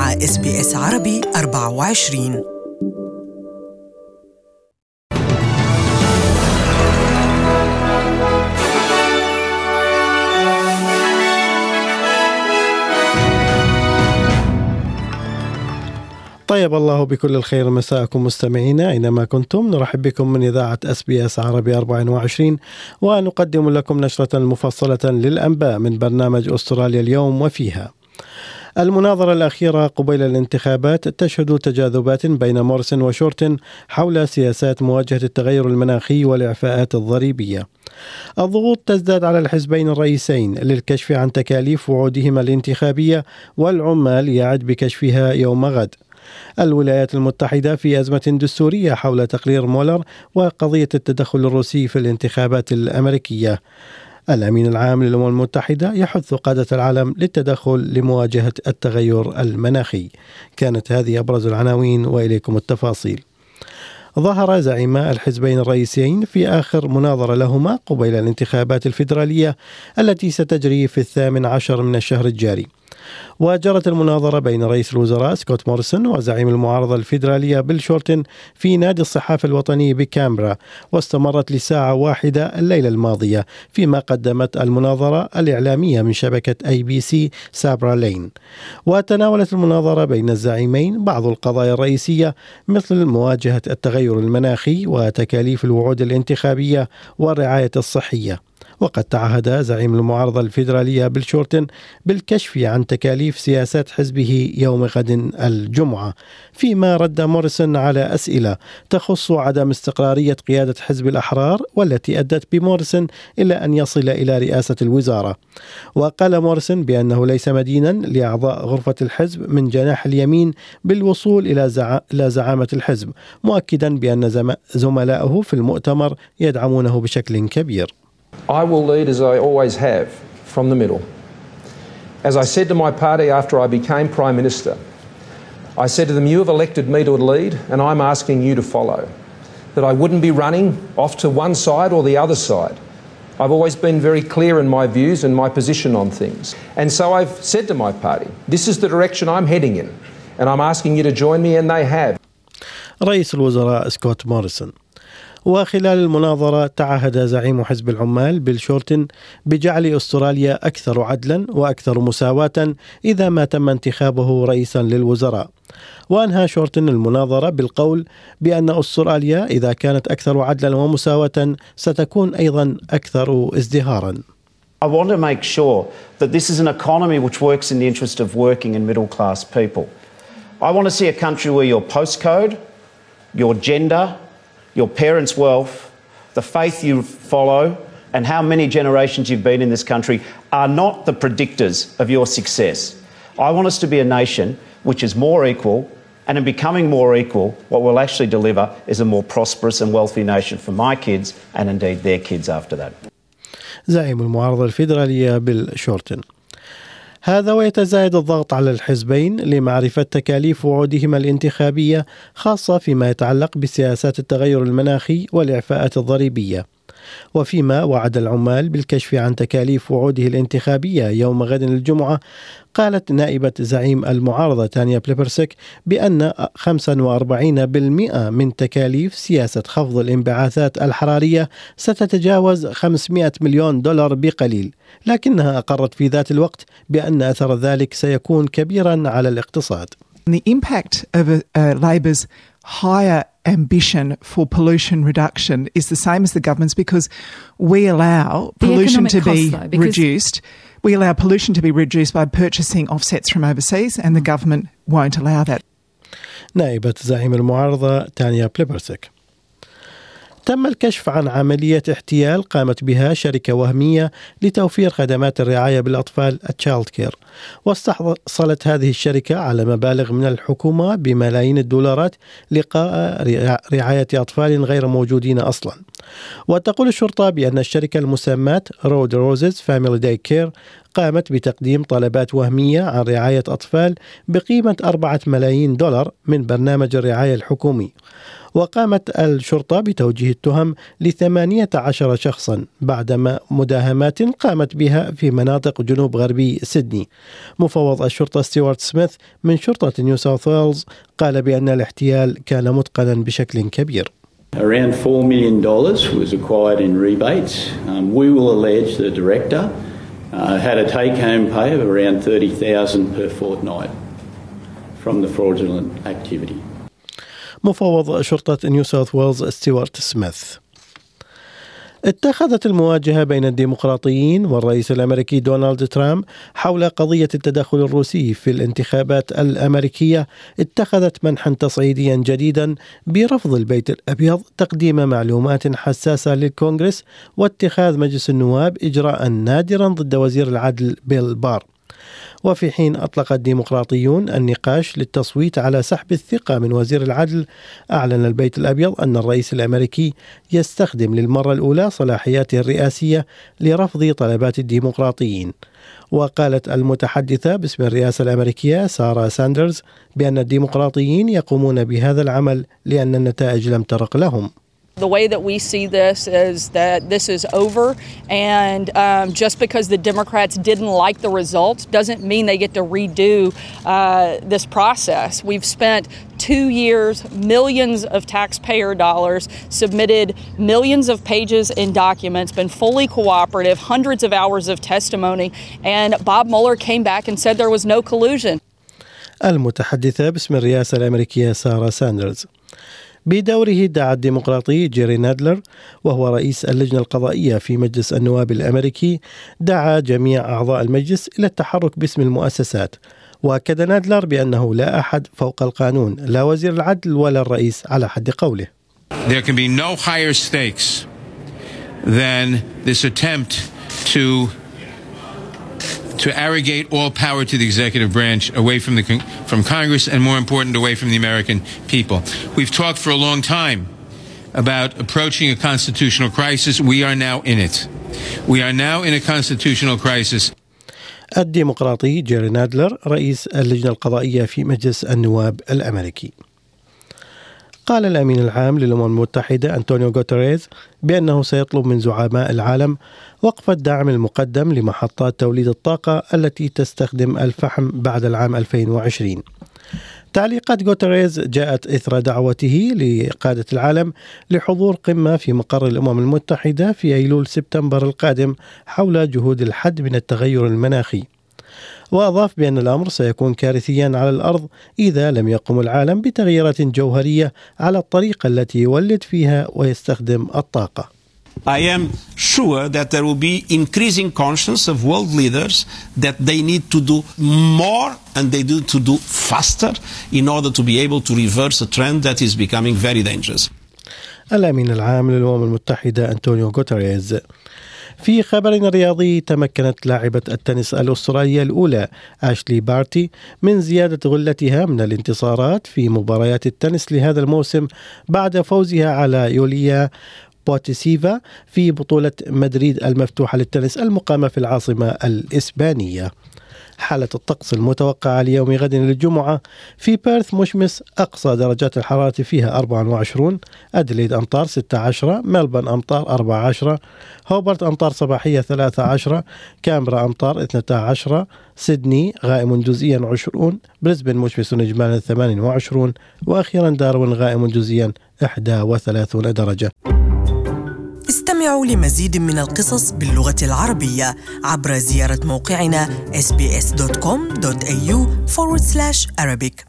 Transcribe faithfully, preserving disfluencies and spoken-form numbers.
مع إس بي إس عربي أربعة وعشرين. طيب الله بكل الخير مساءكم مستمعينا أينما كنتم. نرحب بكم من إذاعة إس بي إس عربي أربعة وعشرين، ونقدم لكم نشرة مفصلة للأنباء من برنامج أستراليا اليوم. وفيها المناظرة الأخيرة قبيل الانتخابات تشهد تجاذبات بين موريسون وشورتن حول سياسات مواجهة التغير المناخي والإعفاءات الضريبية. الضغوط تزداد على الحزبين الرئيسين للكشف عن تكاليف وعودهما الانتخابية، والعمال يعد بكشفها يوم غد. الولايات المتحدة في أزمة دستورية حول تقرير مولر وقضية التدخل الروسي في الانتخابات الأمريكية. الأمين العام للأمم المتحدة يحث قادة العالم للتدخل لمواجهة التغير المناخي. كانت هذه أبرز العناوين وإليكم التفاصيل. ظهر زعيما الحزبين الرئيسيين في آخر مناظرة لهما قبيل الانتخابات الفيدرالية التي ستجري في الثامن عشر من الشهر الجاري. وجرت المناظرة بين رئيس الوزراء سكوت موريسون وزعيم المعارضة الفيدرالية بيل شورتن في نادي الصحافة الوطني بكامبرا، واستمرت لساعة واحدة الليلة الماضية، فيما قدمت المناظرة الإعلامية من شبكة أي بي سي سابرا لين. وتناولت المناظرة بين الزعيمين بعض القضايا الرئيسية مثل مواجهة التغير المناخي وتكاليف الوعود الانتخابية والرعاية الصحية. وقد تعهد زعيم المعارضة الفيدرالية بيل شورتن بالكشف عن تكاليف سياسات حزبه يوم غد الجمعة، فيما رد موريسون على أسئلة تخص عدم استقرارية قيادة حزب الأحرار والتي أدت بموريسون إلى أن يصل إلى رئاسة الوزارة. وقال موريسون بأنه ليس مدينا لأعضاء غرفة الحزب من جناح اليمين بالوصول إلى زع... إلى زعامة الحزب، مؤكدا بأن زم... زملائه في المؤتمر يدعمونه بشكل كبير. I will lead as I always have, from the middle. As I said to my party after I became Prime Minister, I said to them, you have elected me to lead and I'm asking you to follow. That I wouldn't be running off to one side or the other side. I've always been very clear in my views and my position on things. And so I've said to my party, this is the direction I'm heading in and I'm asking you to join me, and they have. رئيس الوزراء سكوت موريسون. وخلال المناظرة تعهد زعيم حزب العمال بيل شورتن بجعل أستراليا أكثر عدلا وأكثر مساواة إذا ما تم انتخابه رئيسا للوزراء. وأنهى شورتن المناظرة بالقول بأن أستراليا إذا كانت أكثر عدلا ومساواة ستكون أيضا أكثر ازدهارا. I want to make sure that this is an economy which works in the interest of working and middle class people. I want to see a country where your postcode, your gender, your parents' wealth, the faith you follow, and how many generations you've been in this country are not the predictors of your success. I want us to be a nation which is more equal, and in becoming more equal, what we'll actually deliver is a more prosperous and wealthy nation for my kids and indeed their kids after that. زعيم المعارضة الفيدرالية بيل شورتن. هذا ويتزايد الضغط على الحزبين لمعرفة تكاليف وعودهما الانتخابية، خاصة فيما يتعلق بسياسات التغير المناخي والإعفاءات الضريبية. وفيما وعد العمال بالكشف عن تكاليف وعوده الانتخابية يوم غد الجمعة، قالت نائبة زعيم المعارضة تانيا بليبرسك بأن خمسة وأربعين بالمئة من تكاليف سياسة خفض الانبعاثات الحرارية ستتجاوز خمسمئة مليون دولار بقليل، لكنها أقرت في ذات الوقت بأن أثر ذلك سيكون كبيرا على الاقتصاد. The impact of uh, Labor's higher ambition for pollution reduction is the same as the government's, because we allow the pollution to be cost, though, reduced. We allow pollution to be reduced by purchasing offsets from overseas, and the government won't allow that. نائبة زعيم المعارضة تانيا بليبرسك. تم الكشف عن عملية احتيال قامت بها شركة وهمية لتوفير خدمات الرعاية بالأطفال التشايلد كير، واستحصلت هذه الشركة على مبالغ من الحكومة بملايين الدولارات لقاء رعاية أطفال غير موجودين أصلا. وتقول الشرطة بأن الشركة المسماة رود روزز فاميلي داي كير قامت بتقديم طلبات وهمية عن رعاية أطفال بقيمة أربعة ملايين دولار من برنامج الرعاية الحكومي. وقامت الشرطة بتوجيه التهم لثمانية عشر شخصا بعد مداهمات قامت بها في مناطق جنوب غربي سيدني. مفوض الشرطة ستيوارت سميث من شرطة نيو ساوث ويلز قال بأن الاحتيال كان متقنا بشكل كبير. Around four million dollars was acquired in rebates. Um, we will allege the director uh, had a take-home pay of around thirty thousand dollars per fortnight from the fraudulent activity. مفوض شرطة نيو ساوث ويلز ستيوارت سميث. اتخذت المواجهة بين الديمقراطيين والرئيس الأمريكي دونالد ترامب حول قضية التدخل الروسي في الانتخابات الأمريكية اتخذت منحا تصعيديا جديدا برفض البيت الأبيض تقديم معلومات حساسة للكونغرس واتخاذ مجلس النواب إجراء نادرا ضد وزير العدل بيل بار. وفي حين أطلق الديمقراطيون النقاش للتصويت على سحب الثقة من وزير العدل، أعلن البيت الأبيض أن الرئيس الأمريكي يستخدم للمرة الأولى صلاحياته الرئاسية لرفض طلبات الديمقراطيين. وقالت المتحدثة باسم الرئاسة الأمريكية سارة ساندرز بأن الديمقراطيين يقومون بهذا العمل لأن النتائج لم ترق لهم. The way that we see this is that this is over, and um, just because the Democrats didn't like the results doesn't mean they get to redo uh, this process. We've spent two years, millions of taxpayer dollars, submitted millions of pages in documents, been fully cooperative, hundreds of hours of testimony, and Bob Mueller came back and said there was no collusion. المتحدثة باسم الرئاسة الأمريكية سارة ساندرز. بدوره دعا الديمقراطي جيري نادلر وهو رئيس اللجنة القضائية في مجلس النواب الأمريكي دعا جميع أعضاء المجلس إلى التحرك باسم المؤسسات. وأكد نادلر بأنه لا أحد فوق القانون، لا وزير العدل ولا الرئيس على حد قوله. There can be no higher stakes than this attempt to to arrogate all power to the executive branch away from the from Congress and, more important, away from the American people. We've talked for a long time about approaching a constitutional crisis. We are now in it. We are now in a constitutional crisis. الديمقراطي جيري نادلر رئيس اللجنة القضائية في مجلس النواب الأمريكي. قال الأمين العام للأمم المتحدة أنطونيو غوتيريز بأنه سيطلب من زعماء العالم وقف الدعم المقدم لمحطات توليد الطاقة التي تستخدم الفحم بعد العام ألفين وعشرين. تعليقات غوتيريز جاءت إثر دعوته لقادة العالم لحضور قمة في مقر الأمم المتحدة في أيلول سبتمبر القادم حول جهود الحد من التغير المناخي. وأضاف بأن الأمر سيكون كارثيا على الأرض إذا لم يقم العالم بتغييرات جوهرية على الطريقة التي يولد فيها ويستخدم الطاقة. I am sure that there will be increasing conscience of world leaders that they need to do more and they need to do faster in order to be able to reverse a trend that is becoming very dangerous. الأمين العام للأمم المتحدة أنطونيو غوتيريز. في خبر رياضي، تمكنت لاعبة التنس الأسترالية الأولى أشلي بارتي من زيادة غلتها من الانتصارات في مباريات التنس لهذا الموسم بعد فوزها على يوليا بوتيسيفا في بطولة مدريد المفتوحة للتنس المقامة في العاصمة الإسبانية. حالة الطقس المتوقعة ليوم غد الجمعة: في بيرث مشمس، أقصى درجات الحرارة فيها أربعة وعشرين، أدليد أمطار ستة عشر، ملبن أمطار أربعة عشر، هوبرت أمطار صباحية ثلاثة عشر، كامبرا أمطار اثنتا عشرة، سيدني غائم جزئيا عشرون، بريسبن مشمس إجمالا ثمانية وعشرين، وأخيرا داروين غائم جزئيا إحدى وثلاثين درجة. استمعوا لمزيد من القصص باللغة العربية عبر زيارة موقعنا إس بي إس دوت كوم دوت إيه يو فورورد سلاش أرابيك.